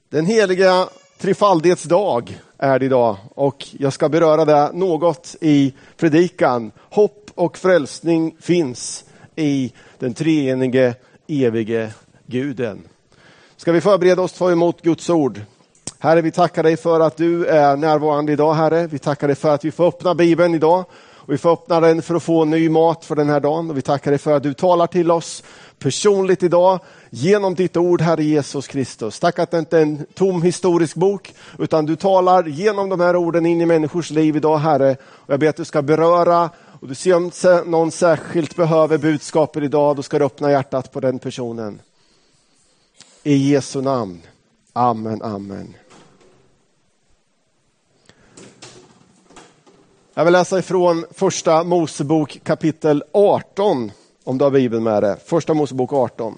Den heliga trefaldighetsdag är det idag och jag ska beröra det något i predikan. Hopp och frälsning finns i den treenige evige Guden. Ska vi förbereda oss för emot Guds ord? Herre, vi tackar dig för att du är närvarande idag, Herre. Vi tackar dig för att vi får öppna Bibeln idag. Och vi får öppna den för att få ny mat för den här dagen. Och vi tackar dig för att du talar till oss personligt idag genom ditt ord, Herre Jesus Kristus. Tack att det inte är en tom historisk bok, utan du talar genom de här orden in i människors liv idag, Herre. Och jag ber att du ska beröra, och du ser om någon särskilt behöver budskapet idag, då ska du öppna hjärtat på den personen. I Jesu namn. Amen, amen. Jag vill läsa ifrån första Mosebok kapitel 18, om du har Bibeln med det. Första Mosebok 18.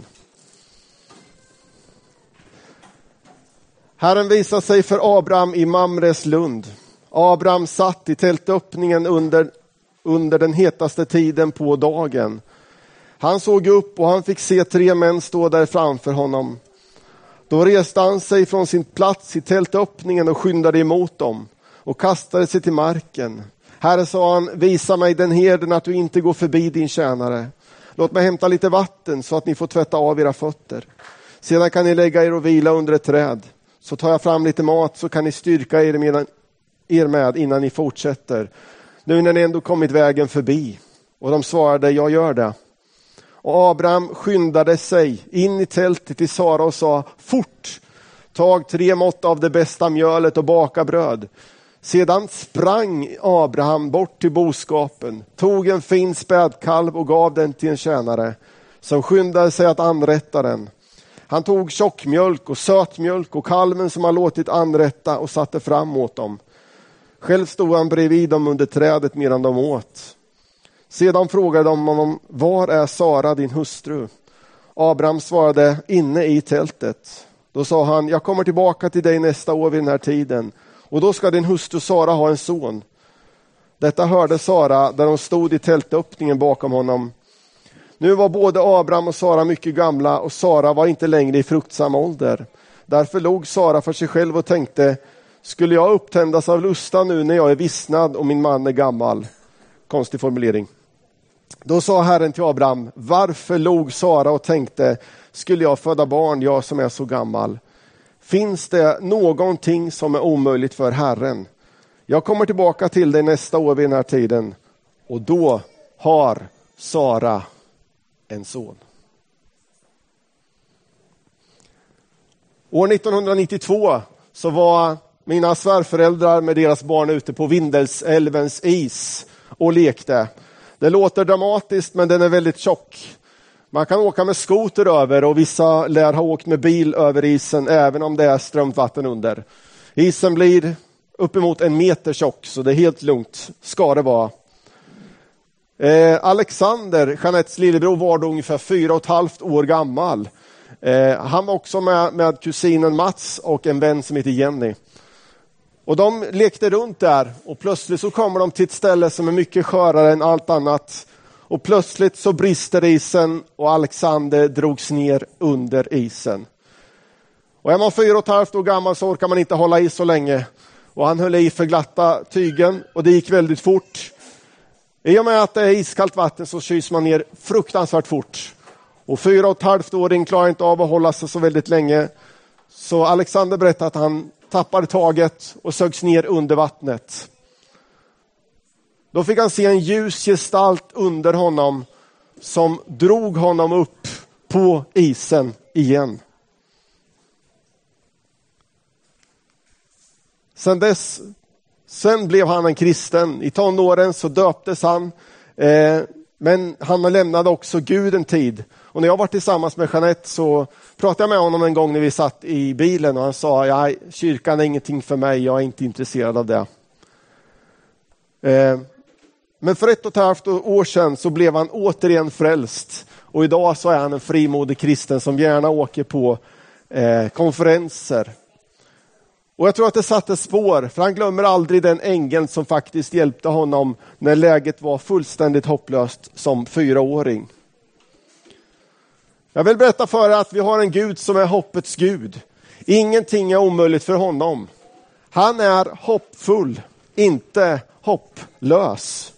Herren visade sig för Abraham i Mamres lund. Abraham satt i tältöppningen under den hetaste tiden på dagen. Han såg upp och han fick se 3 män stå där framför honom. Då reste han sig från sin plats i tältöppningen och skyndade emot dem och kastade sig till marken. Herre, sa han, visa mig den herden att du inte går förbi din tjänare. Låt mig hämta lite vatten så att ni får tvätta av era fötter. Sedan kan ni lägga er och vila under ett träd. Så tar jag fram lite mat så kan ni styrka er med innan ni fortsätter. Nu när ni ändå kommit vägen förbi. Och de svarade, jag gör det. Och Abraham skyndade sig in i tältet till Sara och sa, fort, tag 3 mått av det bästa mjölet och baka bröd. Sedan sprang Abraham bort till boskapen, tog en fin spädkalv och gav den till en tjänare som skyndade sig att anrätta den. Han tog tjockmjölk och sötmjölk och kalven som han låtit anrätta och satte fram åt dem. Själv stod han bredvid dem under trädet medan de åt. Sedan frågade de honom, var är Sara din hustru? Abraham svarade, inne i tältet. Då sa han, jag kommer tillbaka till dig nästa år vid den här tiden. Och då ska din hustru Sara ha en son. Detta hörde Sara där hon stod i tältöppningen bakom honom. Nu var både Abraham och Sara mycket gamla och Sara var inte längre i fruktsam ålder. Därför låg Sara för sig själv och tänkte, skulle jag upptändas av lusta nu när jag är vissnad och min man är gammal? Konstig formulering. Då sa Herren till Abraham, varför låg Sara och tänkte, skulle jag föda barn, jag som är så gammal? Finns det någonting som är omöjligt för Herren? Jag kommer tillbaka till dig nästa år vid den här tiden. Och då har Sara en son. År 1992 så var mina svärföräldrar med deras barn ute på Vindelsälvens is och lekte. Det låter dramatiskt, men den är väldigt tjock. Man kan åka med skoter över och vissa lär ha åkt med bil över isen även om det är strömt vatten under. Isen blir uppemot 1 meter tjock, så det är helt lugnt. Ska det vara. Alexander, Jeanettes lillebror, var då ungefär 4,5 år gammal. Han var också med kusinen Mats och en vän som heter Jenny. Och de lekte runt där och plötsligt så kommer de till ett ställe som är mycket skörare än allt annat. Och plötsligt så brister isen och Alexander drogs ner under isen. Och är man 4,5 år gammal så orkar man inte hålla i så länge. Och han höll i för glatta tygen och det gick väldigt fort. I och med att det är iskallt vatten så kyls man ner fruktansvärt fort. Och 4,5-åring klarar inte av att hålla sig så väldigt länge. Så Alexander berättade att han tappade taget och sögs ner under vattnet. Då fick han se en ljus gestalt under honom som drog honom upp på isen igen. Sen blev han en kristen. I tonåren så döptes han. Men han lämnade också Gud en tid. Och när jag var tillsammans med Jeanette så pratade jag med honom en gång när vi satt i bilen. Och han sa, kyrkan är ingenting för mig, jag är inte intresserad av det. Men för 1,5 år sedan så blev han återigen frälst. Och idag så är han en frimodig kristen som gärna åker på konferenser. Och jag tror att det satte spår, för han glömmer aldrig den ängeln som faktiskt hjälpte honom när läget var fullständigt hopplöst som 4-åring. Jag vill berätta för er att vi har en Gud som är hoppets Gud. Ingenting är omöjligt för honom. Han är hoppfull, inte hopplös.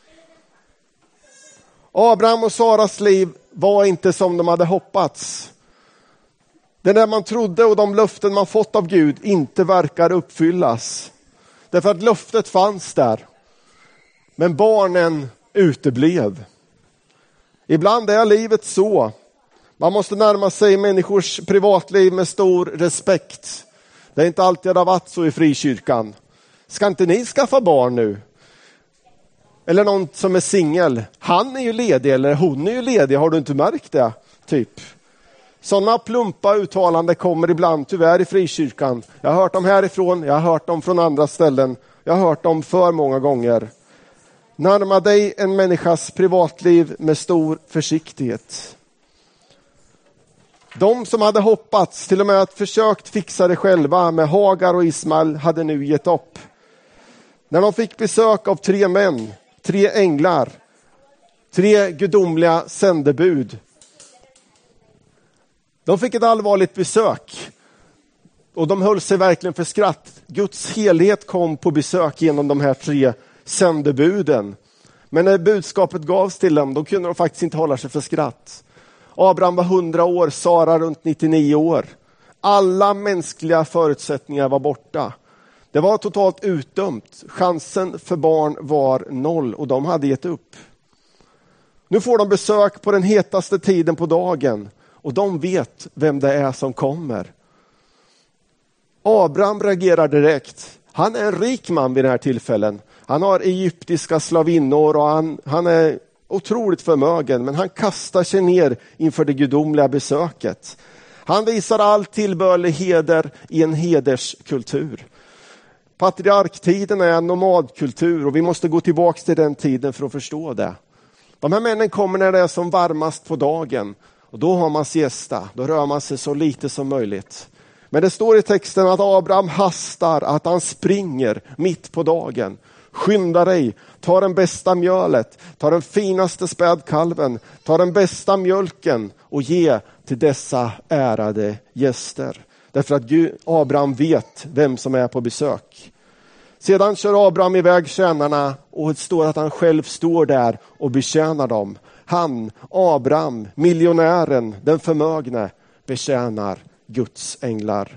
Abraham och Saras liv var inte som de hade hoppats. Det där man trodde och de löften man fått av Gud inte verkar uppfyllas. Därför att löftet fanns där. Men barnen uteblev. Ibland är livet så. Man måste närma sig människors privatliv med stor respekt. Det är inte alltid det har varit så i frikyrkan. Ska inte ni skaffa barn nu? Eller någon som är singel. Han är ju ledig eller hon är ju ledig. Har du inte märkt det? Typ. Sådana plumpa uttalanden kommer ibland tyvärr i frikyrkan. Jag har hört dem härifrån. Jag har hört dem från andra ställen. Jag har hört dem för många gånger. Närma dig en människas privatliv med stor försiktighet. De som hade hoppats, till och med att försökt fixa det själva med Hagar och Ismael, hade nu gett upp. När de fick besök av 3 män, 3 änglar, 3 gudomliga sändebud. De fick ett allvarligt besök och de höll sig verkligen för skratt. Guds helhet kom på besök genom de här 3 sändebuden. Men när budskapet gavs till dem, då kunde de faktiskt inte hålla sig för skratt. Abraham var 100 år, Sara runt 99 år. Alla mänskliga förutsättningar var borta. Det var totalt utdömt. Chansen för barn var 0 och de hade gett upp. Nu får de besök på den hetaste tiden på dagen och de vet vem det är som kommer. Abraham reagerar direkt. Han är en rik man vid den här tillfällen. Han har egyptiska slavinnor och han är otroligt förmögen, men han kastar sig ner inför det gudomliga besöket. Han visar all tillbörlig heder i en hederskultur. Patriarktiden är en nomadkultur och vi måste gå tillbaka till den tiden för att förstå det. De här männen kommer när det är som varmast på dagen och då har man siesta, då rör man sig så lite som möjligt. Men det står i texten att Abraham hastar, att han springer mitt på dagen. Skynda dig, ta den bästa mjölet, ta den finaste spädkalven, ta den bästa mjölken och ge till dessa ärade gäster. Därför att Abraham vet vem som är på besök. Sedan kör Abraham iväg tjänarna och det står att han själv står där och betjänar dem. Han, Abraham, miljonären, den förmögne, betjänar Guds änglar.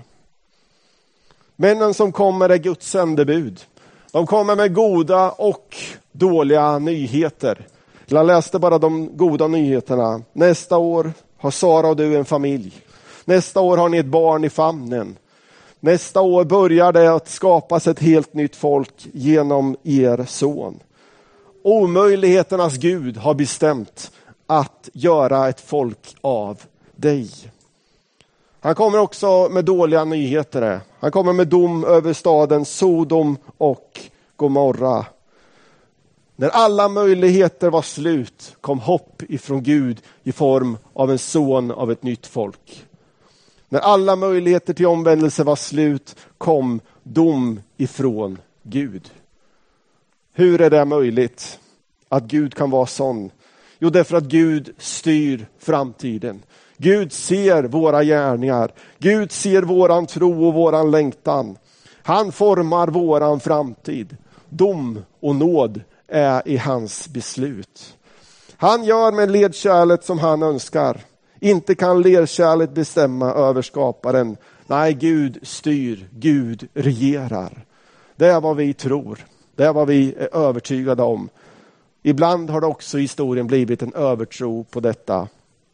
Männen som kommer är Guds sändebud. De kommer med goda och dåliga nyheter. Jag läste bara de goda nyheterna. Nästa år har Sara och du en familj. Nästa år har ni ett barn i famnen. Nästa år börjar det att skapas ett helt nytt folk genom er son. Omöjligheternas Gud har bestämt att göra ett folk av dig. Han kommer också med dåliga nyheter. Han kommer med dom över staden Sodom och Gomorra. När alla möjligheter var slut kom hopp ifrån Gud i form av en son av ett nytt folk. När alla möjligheter till omvändelse var slut kom dom ifrån Gud. Hur är det möjligt att Gud kan vara sån? Jo, därför att Gud styr framtiden. Gud ser våra gärningar. Gud ser våran tro och våran längtan. Han formar våran framtid. Dom och nåd är i hans beslut. Han gör med ledkärlet som han önskar. Inte kan ledkärlet bestämma över skaparen. Nej, Gud styr, Gud regerar. Det är vad vi tror. Det är vad vi är övertygade om. Ibland har det också i historien blivit en övertro på detta.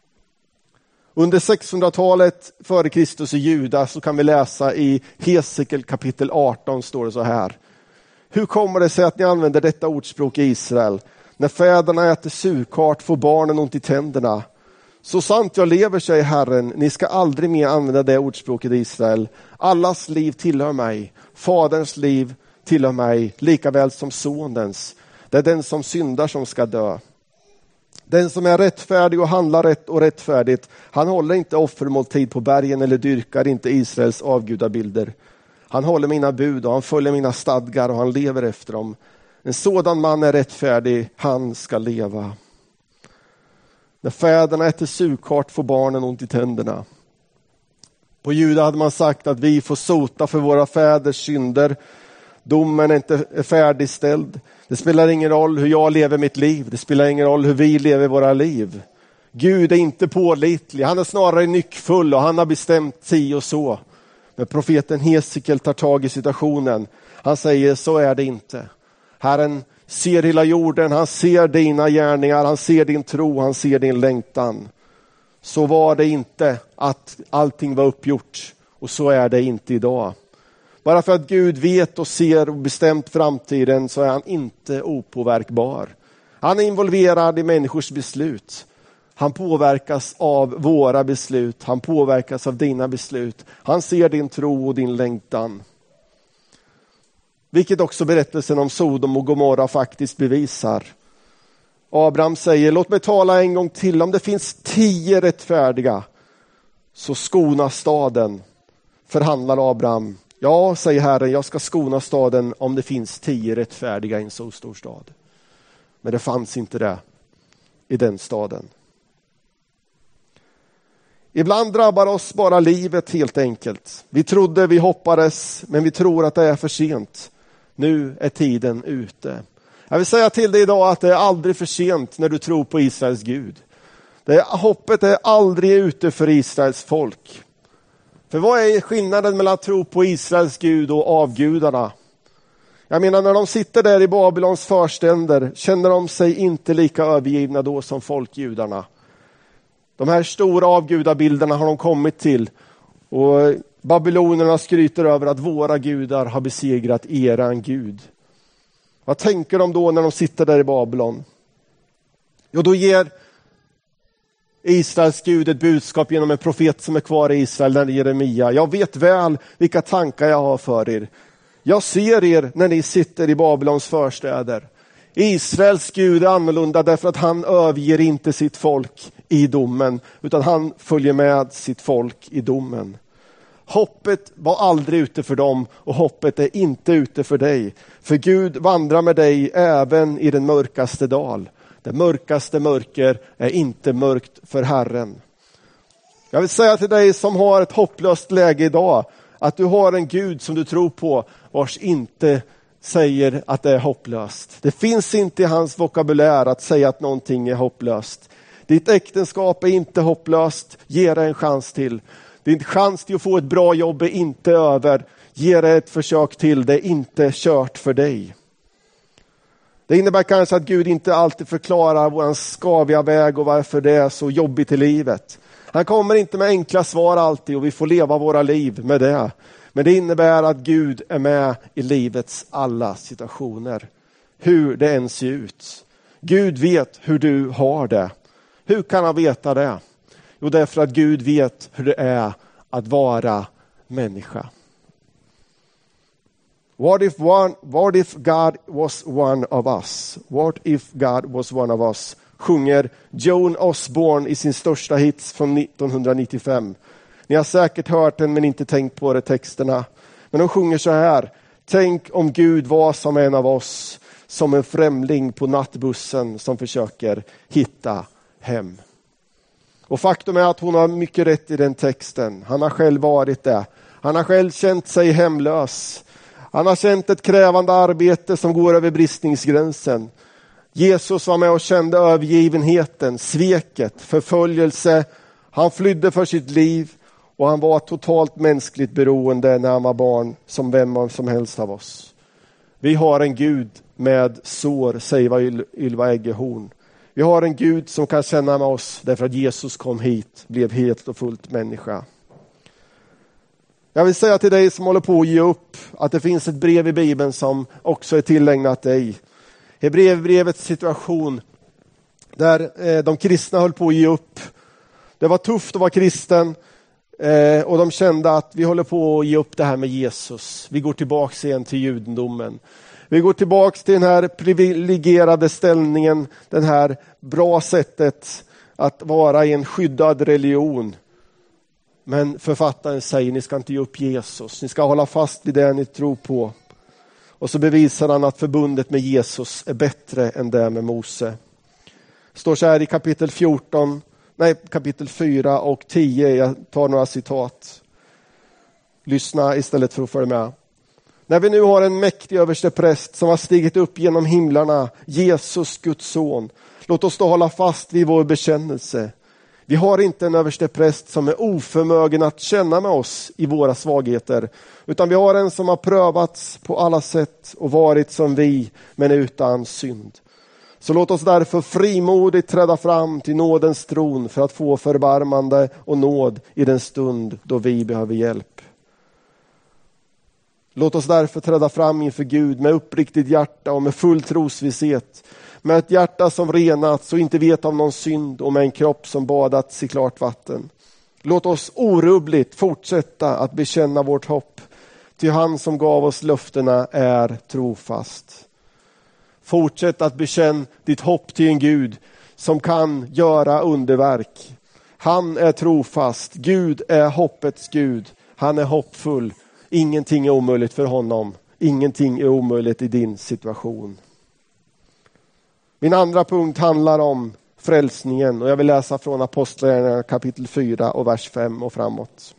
Under 600-talet före Kristus i Juda så kan vi läsa i Hesekiel kapitel 18 står det så här. Hur kommer det sig att ni använder detta ordspråk i Israel? När fäderna äter surkart får barnen ont i tänderna. Så sant jag lever, säger Herren, ni ska aldrig mer använda det ordspråket i Israel. Allas liv tillhör mig. Faderns liv tillhör mig, lika väl som sonens. Det är den som syndar som ska dö. Den som är rättfärdig och handlar rätt och rättfärdigt, han håller inte offermåltid på bergen eller dyrkar inte Israels avgudabilder. Han håller mina bud och han följer mina stadgar och han lever efter dem. En sådan man är rättfärdig, han ska leva. När fäderna äter surkart får barnen ont i tänderna. På Juda hade man sagt att vi får sota för våra fäders synder. Domen är inte färdigställd. Det spelar ingen roll hur jag lever mitt liv. Det spelar ingen roll hur vi lever våra liv. Gud är inte pålitlig. Han är snarare nyckfull och han har bestämt si och så. Men profeten Hesekiel tar tag i situationen. Han säger så är det inte. Herren ser hela jorden. Han ser dina gärningar. Han ser din tro. Han ser din längtan. Så var det inte att allting var uppgjort. Och så är det inte idag. Bara för att Gud vet och ser och bestämt framtiden så är han inte opåverkbar. Han är involverad i människors beslut. Han påverkas av våra beslut. Han påverkas av dina beslut. Han ser din tro och din längtan. Vilket också berättelsen om Sodom och Gomorra faktiskt bevisar. Abraham säger, låt mig tala en gång till. Om det finns 10 rättfärdiga så skona staden. Förhandlar Abraham. Ja, säger Herren, jag ska skona staden om det finns 10 rättfärdiga i en så stor stad. Men det fanns inte det i den staden. Ibland drabbar oss bara livet helt enkelt. Vi trodde, vi hoppades, men vi tror att det är för sent. Nu är tiden ute. Jag vill säga till dig idag att det är aldrig för sent när du tror på Israels Gud. Hoppet är aldrig ute för Israels folk. För vad är skillnaden mellan att tro på Israels Gud och avgudarna? Jag menar, när de sitter där i Babylons förständer känner de sig inte lika övergivna då som folkjudarna. De här stora avgudabilderna har de kommit till. Och babylonerna skryter över att våra gudar har besegrat eran Gud. Vad tänker de då när de sitter där i Babylon? Jo, då ger Israels Gud ett budskap genom en profet som är kvar i Israel, den Jeremia. Jag vet väl vilka tankar jag har för er. Jag ser er när ni sitter i Babylons förstäder. Israels Gud är annorlunda därför att han överger inte sitt folk i domen, utan han följer med sitt folk i domen. Hoppet var aldrig ute för dem och hoppet är inte ute för dig. För Gud vandrar med dig även i den mörkaste dal. Det mörkaste mörker är inte mörkt för Herren. Jag vill säga till dig som har ett hopplöst läge idag att du har en Gud som du tror på vars inte säger att det är hopplöst. Det finns inte i hans vokabulär att säga att någonting är hopplöst. Ditt äktenskap är inte hopplöst. Ge det en chans till. Din chans till att få ett bra jobb är inte över. Ge det ett försök till. Det är inte kört för dig. Det innebär kanske att Gud inte alltid förklarar vår skaviga väg och varför det är så jobbigt i livet. Han kommer inte med enkla svar alltid och vi får leva våra liv med det. Men det innebär att Gud är med i livets alla situationer. Hur det än ser ut. Gud vet hur du har det. Hur kan han veta det? Jo, därför att Gud vet hur det är att vara människa. What if God was one of us? What if God was one of us? Sjunger Joan Osborne i sin största hits från 1995. Ni har säkert hört den men inte tänkt på det texterna. Men de sjunger så här. Tänk om Gud var som en av oss. Som en främling på nattbussen som försöker hitta hem. Och faktum är att hon har mycket rätt i den texten. Han har själv varit det. Han har själv känt sig hemlös. Han har känt ett krävande arbete som går över bristningsgränsen. Jesus var med och kände övergivenheten, sveket, förföljelse. Han flydde för sitt liv och han var totalt mänskligt beroende när han var barn som vem som helst av oss. Vi har en Gud med sår, säger Ylva Eggehorn. Vi har en Gud som kan känna med oss därför att Jesus kom hit, blev helt och fullt människa. Jag vill säga till dig som håller på att ge upp att det finns ett brev i Bibeln som också är tillägnat dig. Hebreerbrevets situation där de kristna höll på att ge upp. Det var tufft att vara kristen och de kände att vi håller på att ge upp det här med Jesus. Vi går tillbaka igen till judendomen. Vi går tillbaka till den här privilegierade ställningen, den här bra sättet att vara i en skyddad religion. Men författaren säger, ni ska inte ge upp Jesus. Ni ska hålla fast vid det ni tror på. Och så bevisar han att förbundet med Jesus är bättre än det med Mose. Det står så här i kapitel 4 och 10. Jag tar några citat. Lyssna istället för att följa med. När vi nu har en mäktig överstepräst som har stigit upp genom himlarna, Jesus, Guds son, låt oss då hålla fast vid vår bekännelse. Vi har inte en överstepräst som är oförmögen att känna med oss i våra svagheter, utan vi har en som har prövats på alla sätt och varit som vi, men utan synd. Så låt oss därför frimodigt träda fram till nådens tron för att få förbarmande och nåd i den stund då vi behöver hjälp. Låt oss därför träda fram inför Gud med uppriktigt hjärta och med full trosvisshet. Med ett hjärta som renats och inte vet av någon synd och med en kropp som badats i klart vatten. Låt oss orubbligt fortsätta att bekänna vårt hopp. Till han som gav oss löftena är trofast. Fortsätt att bekänna ditt hopp till en Gud som kan göra underverk. Han är trofast. Gud är hoppets Gud. Han är hoppfull. Ingenting är omöjligt för honom. Ingenting är omöjligt i din situation. Min andra punkt handlar om frälsningen och jag vill läsa från Apostlagärningarna kapitel 4 och vers 5 och framåt.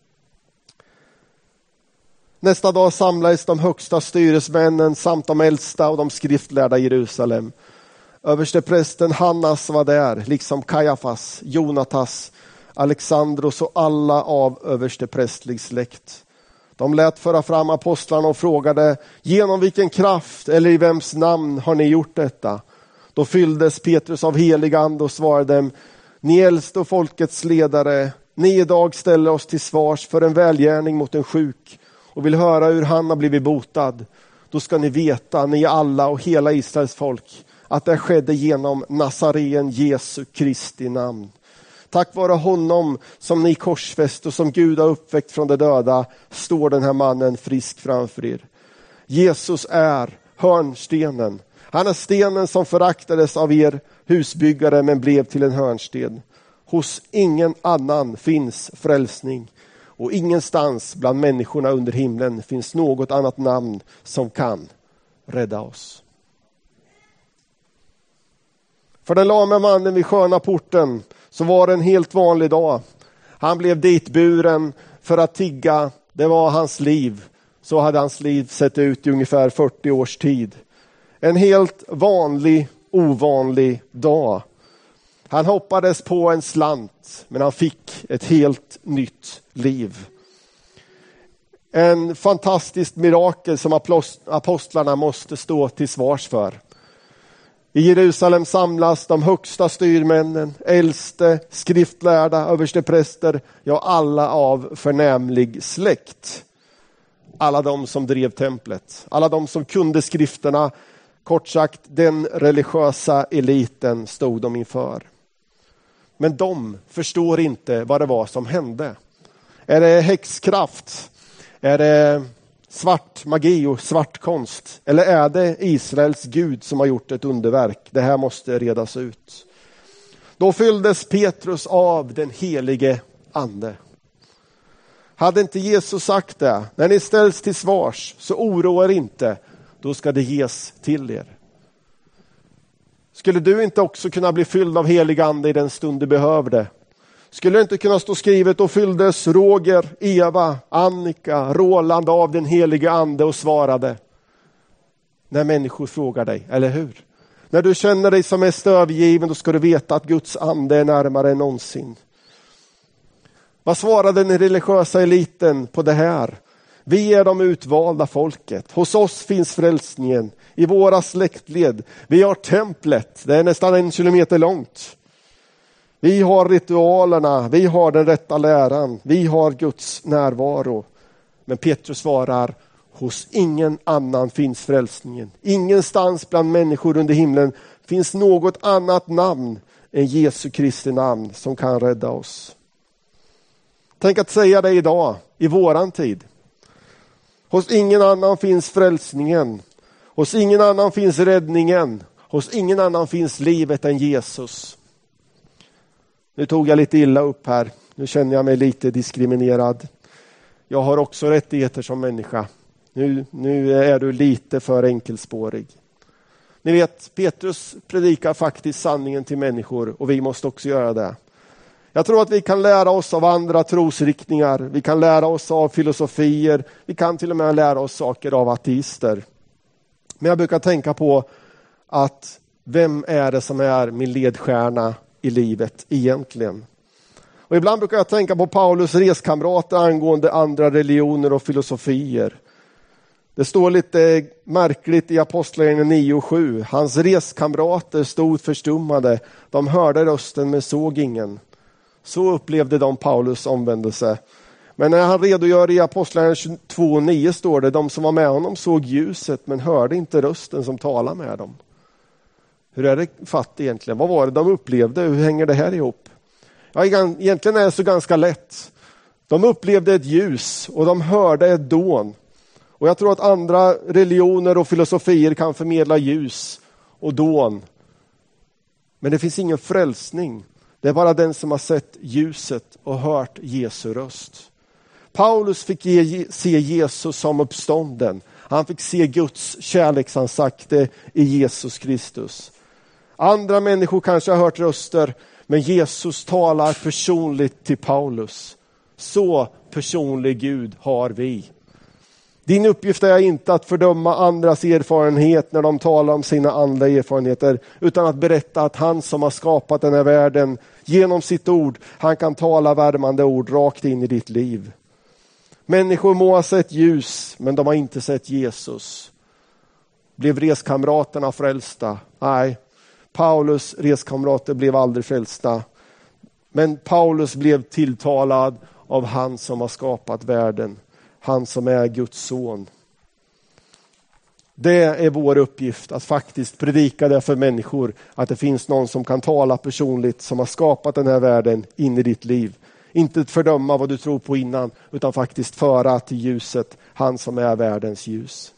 Nästa dag samlades de högsta styresmännen samt de äldsta och de skriftlärda i Jerusalem. Översteprästen Hannas var där, liksom Kajafas, Jonatas, Alexandros och alla av översteprästlig släkt. De lät föra fram apostlarna och frågade: genom vilken kraft eller i vems namn har ni gjort detta? Då fylldes Petrus av helig ande och svarade dem: ni äldste och folkets ledare, ni idag ställer oss till svars för en välgärning mot en sjuk och vill höra hur han har blivit botad. Då ska ni veta, ni alla och hela Israels folk, att det skedde genom Nazaren Jesu Kristi namn. Tack vare honom som ni korsfäst och som Gud har uppväckt från de döda står den här mannen frisk framför er. Jesus är hörnstenen. Han är stenen som föraktades av er husbyggare men blev till en hörnsten. Hos ingen annan finns frälsning och ingenstans bland människorna under himlen finns något annat namn som kan rädda oss. För den lame mannen vid sköna porten så var det en helt vanlig dag. Han blev ditburen för att tigga. Det var hans liv. Så hade hans liv sett ut i ungefär 40 års tid. En helt vanlig, ovanlig dag. Han hoppades på en slant, men han fick ett helt nytt liv. En fantastisk mirakel som apostlarna måste stå till svars för. I Jerusalem samlas de högsta styrmännen, äldste, skriftlärda, överstepräster, ja alla av förnämlig släkt. Alla de som drev templet, alla de som kunde skrifterna, kort sagt den religiösa eliten stod de inför. Men de förstår inte vad det var som hände. Är det häxkraft? Är det svart magi och svart konst? Eller är det Israels Gud som har gjort ett underverk? Det här måste redas ut. Då fylldes Petrus av den helige ande. Hade inte Jesus sagt det? När ni ställs till svars så oroa er inte. Då ska det ges till er. Skulle du inte också kunna bli fylld av helig ande i den stund du behövde? Skulle det inte kunna stå skrivet: och fylldes Roger, Eva, Annika, Roland av den helige ande och svarade? När människor frågar dig, eller hur? När du känner dig som mest övergiven, då ska du veta att Guds ande är närmare än någonsin. Vad svarade den religiösa eliten på det här? Vi är de utvalda folket. Hos oss finns frälsningen. I våra släktled. Vi har templet. Det är nästan 1 kilometer långt. Vi har ritualerna. Vi har den rätta läran. Vi har Guds närvaro. Men Petrus svarar: hos ingen annan finns frälsningen. Ingenstans bland människor under himlen finns något annat namn än Jesu Kristi namn som kan rädda oss. Tänk att säga det idag, i våran tid. Hos ingen annan finns frälsningen. Hos ingen annan finns räddningen. Hos ingen annan finns livet än Jesus. Nu tog jag lite illa upp här. Nu känner jag mig lite diskriminerad. Jag har också rättigheter som människa. Nu är du lite för enkelspårig. Ni vet, Petrus predikar faktiskt sanningen till människor och vi måste också göra det. Jag tror att vi kan lära oss av andra trosriktningar. Vi kan lära oss av filosofier. Vi kan till och med lära oss saker av ateister. Men jag brukar tänka på att vem är det som är min ledstjärna i livet egentligen? Och ibland brukar jag tänka på Paulus reskamrater angående andra religioner och filosofier. Det står lite märkligt i Apostlagärningarna 9:7. Hans reskamrater stod förstummade. De hörde rösten men såg ingen. Så upplevde de Paulus omvändelse. Men när han redogör i Apostlagärningarna 22:9 står det: de som var med honom såg ljuset men hörde inte rösten som talade med dem. Hur är det fatt egentligen? Vad var det de upplevde? Hur hänger det här ihop? Ja, egentligen är det så ganska lätt. De upplevde ett ljus och de hörde ett dån. Och jag tror att andra religioner och filosofier kan förmedla ljus och dån. Men det finns ingen frälsning. Det är bara den som har sett ljuset och hört Jesu röst. Paulus fick se Jesus som uppstånden. Han fick se Guds kärleksansikte i Jesus Kristus. Andra människor kanske har hört röster, men Jesus talar personligt till Paulus. Så personlig Gud har vi. Din uppgift är inte att fördöma andras erfarenhet när de talar om sina andliga erfarenheter, utan att berätta att han som har skapat den här världen genom sitt ord, han kan tala värmande ord rakt in i ditt liv. Människor må ha sett ljus, men de har inte sett Jesus. Blev reskamraterna frälsta? Nej, Paulus reskamrater blev aldrig frälsta. Men Paulus blev tilltalad av han som har skapat världen. Han som är Guds son. Det är vår uppgift att faktiskt predika det för människor. Att det finns någon som kan tala personligt, som har skapat den här världen in i ditt liv. Inte fördöma vad du tror på innan, utan faktiskt föra till ljuset han som är världens ljus.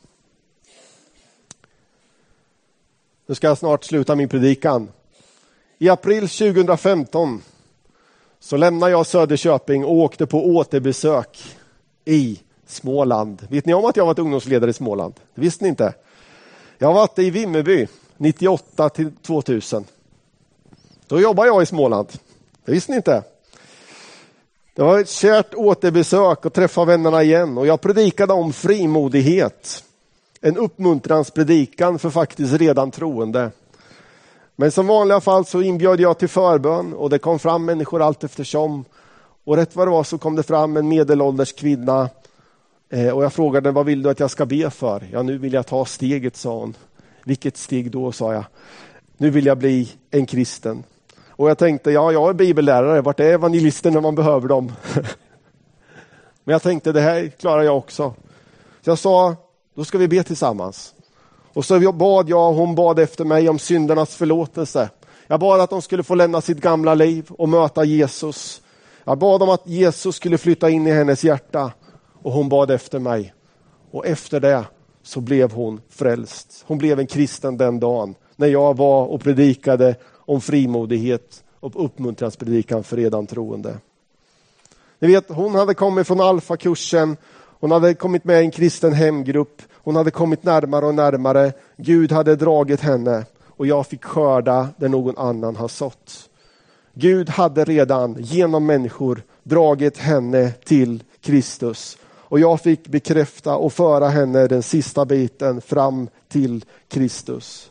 Nu ska jag snart sluta min predikan. I april 2015 så lämnade jag Söderköping och åkte på återbesök i Småland. Vet ni om att jag varit ungdomsledare i Småland? Det visste ni inte. Jag har varit i Vimmerby 98 till 2000. Då jobbade jag i Småland. Det visste ni inte. Det var ett kärt återbesök och träffa vännerna igen. Och jag predikade om frimodighet. En uppmuntranspredikan för faktiskt redan troende. Men som vanliga fall så inbjöd jag till förbön. Och det kom fram människor allt eftersom. Och rätt vad det var så kom det fram en medelålders kvinna. Och jag frågade, vad vill du att jag ska be för? Ja, nu vill jag ta steget, sa hon. Vilket steg då, sa jag. Nu vill jag bli en kristen. Och jag tänkte, ja, jag är bibellärare. Vart är evangelisten när man behöver dem? Men jag tänkte, det här klarar jag också. Så jag sa, då ska vi be tillsammans. Och så bad jag, och hon bad efter mig om syndernas förlåtelse. Jag bad att de skulle få lämna sitt gamla liv och möta Jesus. Jag bad om att Jesus skulle flytta in i hennes hjärta. Och hon bad efter mig. Och efter det så blev hon frälst. Hon blev en kristen den dagen. När jag var och predikade om frimodighet och uppmuntranspredikan för redan troende. Ni vet, hon hade kommit från alfakursen. Hon hade kommit med i en kristen hemgrupp. Hon hade kommit närmare och närmare. Gud hade dragit henne. Och jag fick skörda där någon annan har sått. Gud hade redan genom människor dragit henne till Kristus. Och jag fick bekräfta och föra henne den sista biten fram till Kristus.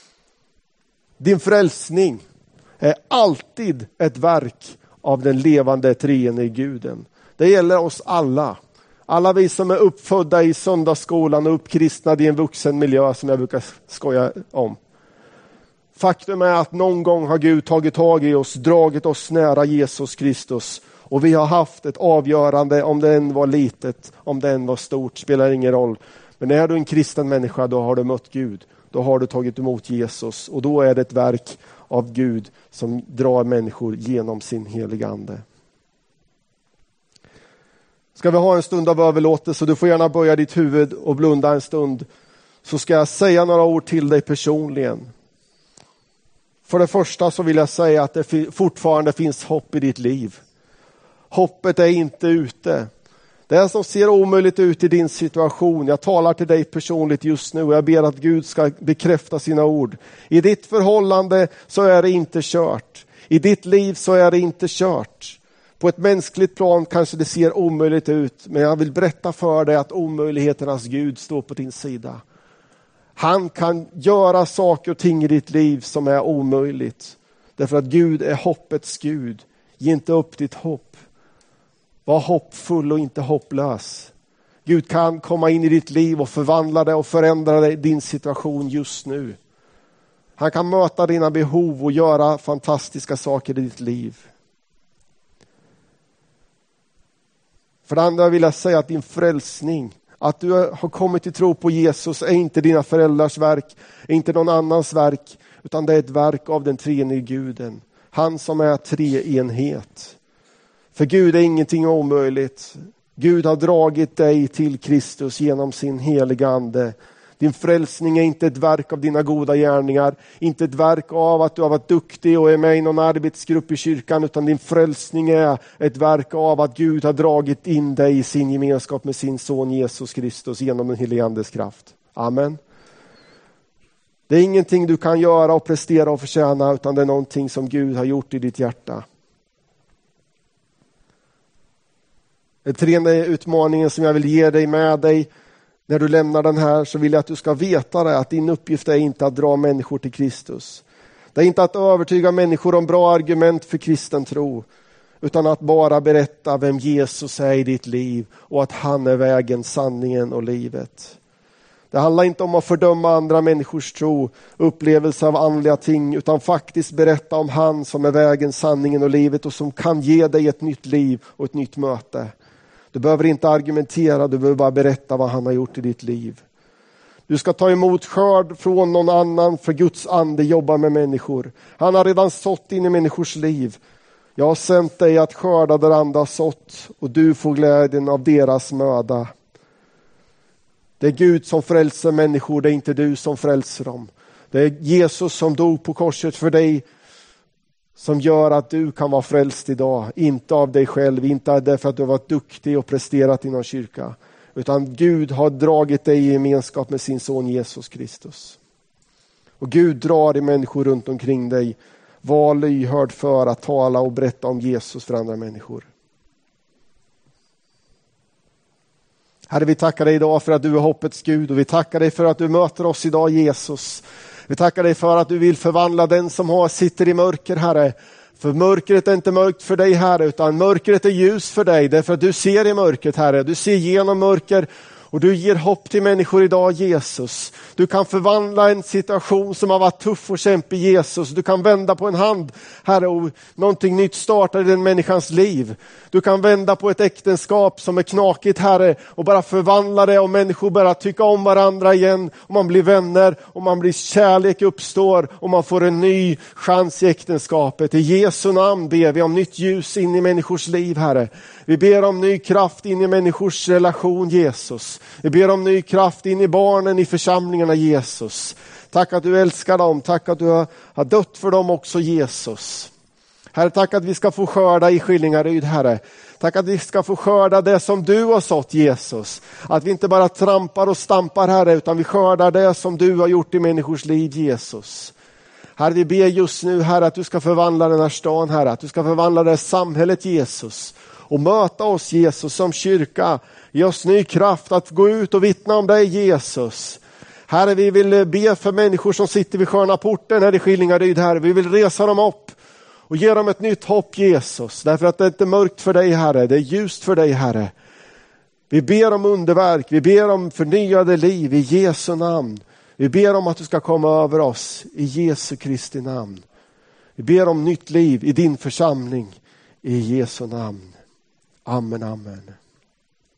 Din frälsning är alltid ett verk av den levande treenige Guden. Det gäller oss alla. Alla vi som är uppfödda i söndagsskolan och uppkristnade i en vuxen miljö som jag brukar skoja om. Faktum är att någon gång har Gud tagit tag i oss, dragit oss nära Jesus Kristus. Och vi har haft ett avgörande, om det än var litet, om det än var stort, spelar ingen roll. Men är du en kristen människa, då har du mött Gud. Då har du tagit emot Jesus. Och då är det ett verk av Gud som drar människor genom sin heliga ande. Ska vi ha en stund av överlåtelse, så du får gärna böja ditt huvud och blunda en stund. Så ska jag säga några ord till dig personligen. För det första så vill jag säga att det fortfarande finns hopp i ditt liv. Hoppet är inte ute. Det som ser omöjligt ut i din situation. Jag talar till dig personligt just nu och jag ber att Gud ska bekräfta sina ord. I ditt förhållande så är det inte kört. I ditt liv så är det inte kört. På ett mänskligt plan kanske det ser omöjligt ut, men jag vill berätta för dig att omöjligheternas Gud står på din sida. Han kan göra saker och ting i ditt liv som är omöjligt. Därför att Gud är hoppets Gud. Ge inte upp ditt hopp. Var hoppfull och inte hopplös. Gud kan komma in i ditt liv och förvandla det och förändra din situation just nu. Han kan möta dina behov och göra fantastiska saker i ditt liv. För det andra vill jag säga att din frälsning, att du har kommit till tro på Jesus, är inte dina föräldrars verk, är inte någon annans verk, utan det är ett verk av den treenige Guden. Han som är treenhet. För Gud är ingenting omöjligt. Gud har dragit dig till Kristus genom sin heliga ande. Din frälsning är inte ett verk av dina goda gärningar, inte ett verk av att du har varit duktig och är med i någon arbetsgrupp i kyrkan, utan din frälsning är ett verk av att Gud har dragit in dig i sin gemenskap med sin son Jesus Kristus genom den helige andes kraft. Amen. Det är ingenting du kan göra och prestera och förtjäna, utan det är någonting som Gud har gjort i ditt hjärta. Den tredje utmaningen som jag vill ge dig med dig när du lämnar den här, så vill jag att du ska veta det, att din uppgift är inte att dra människor till Kristus. Det är inte att övertyga människor om bra argument för kristen tro, utan att bara berätta vem Jesus är i ditt liv och att han är vägen, sanningen och livet. Det handlar inte om att fördöma andra människors tro, upplevelse av andliga ting, utan faktiskt berätta om han som är vägen, sanningen och livet och som kan ge dig ett nytt liv och ett nytt möte. Du behöver inte argumentera, du behöver bara berätta vad han har gjort i ditt liv. Du ska ta emot skörd från någon annan, för Guds ande jobbar med människor. Han har redan sått in i människors liv. Jag har sänt dig att skörda där andra har sått, och du får glädjen av deras möda. Det är Gud som frälser människor, det är inte du som frälser dem. Det är Jesus som dog på korset för dig, som gör att du kan vara frälst idag. Inte av dig själv, inte därför att du har varit duktig och presterat i någon kyrka. Utan Gud har dragit dig i gemenskap med sin son Jesus Kristus. Och Gud drar i människor runt omkring dig. Var lyhörd för att tala och berätta om Jesus för andra människor. Herre, vi tackar dig idag för att du är hoppets Gud, och vi tackar dig för att du möter oss idag, Jesus. Vi tackar dig för att du vill förvandla den som sitter i mörker, Herre. För mörkret är inte mörkt för dig, Herre, utan mörkret är ljus för dig. Därför att du ser i mörkret, Herre. Du ser genom mörker och du ger hopp till människor idag, Jesus. Du kan förvandla en situation som har varit tuff och kämpig, Jesus. Du kan vända på en hand, Herre, och någonting nytt startar i den människans liv. Du kan vända på ett äktenskap som är knakigt, Herre, och bara förvandla det, och människor börjar tycka om varandra igen, och man blir vänner, och man blir kärlek uppstår, och man får en ny chans i äktenskapet. I Jesu namn ber vi om nytt ljus in i människors liv, Herre. Vi ber om ny kraft in i människors relation, Jesus. Vi ber om ny kraft in i barnen i församlingarna, Jesus. Tack att du älskar dem. Tack att du har dött för dem också, Jesus. Herre, tack att vi ska få skörda i Skillingaryd, Herre. Tack att vi ska få skörda det som du har sått, Jesus. Att vi inte bara trampar och stampar, Herre, utan vi skördar det som du har gjort i människors liv, Jesus. Herre, vi ber just nu, Herre, att du ska förvandla den här stan, Herre. Att du ska förvandla det här samhället, Jesus. Och möta oss, Jesus, som kyrka. Ge oss ny kraft att gå ut och vittna om dig, Jesus. Herre, vi vill be för människor som sitter vid sköna porten här i Skillingaryd, Herre. Vi vill resa dem upp och ge dem ett nytt hopp, Jesus. Därför att det är inte mörkt för dig, Herre. Det är ljust för dig, Herre. Vi ber om underverk. Vi ber om förnyade liv i Jesu namn. Vi ber om att du ska komma över oss i Jesu Kristi namn. Vi ber om nytt liv i din församling i Jesu namn. Amen, amen.